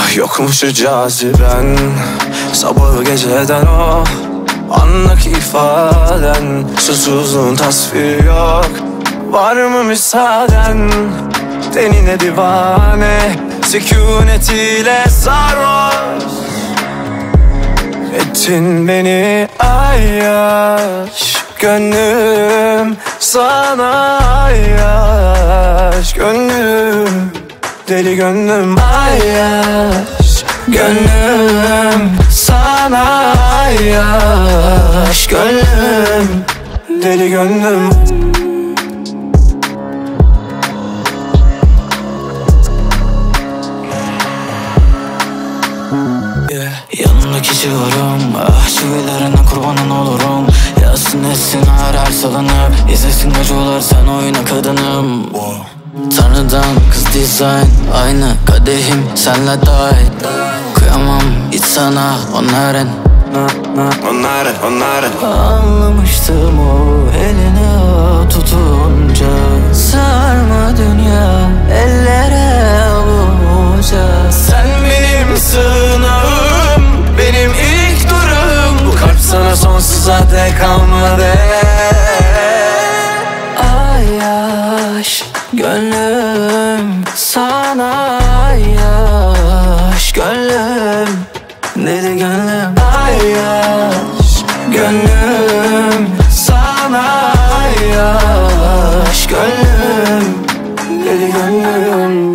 Yokmuş caziben, sabahı geceden o andaki ifaden. Susuzluğun tasviri yok, var mı müsaaden? Tenine divane, sükunetiyle sarhoş ettin beni ayyaş. Gönlüm sana ayyaş, gönlüm deli gönlüm ayyaş. Gönlüm sana ayyaş, gönlüm deli gönlüm. Yanımdaki civarım, çivilerine kurbanın olurum. Yazsın etsin her salınıp izlesin gacılar, sen oyna kadınım. Tanrıdan kız dizayn, aynı kadehim senle dahil. Kıyamam hiç sana onların. Anlamıştım o elini tutunca. Sarma dünya ellere avuca. Sen benim sığınağım, benim ilk durum. Bu kalp sana sonsuza dek kalmadı. Ayyaş, gönlüm sana ayyaş. Gönlüm deli gönlüm Ayyaş, gönlüm sana ayyaş. Gönlüm deli gönlüm.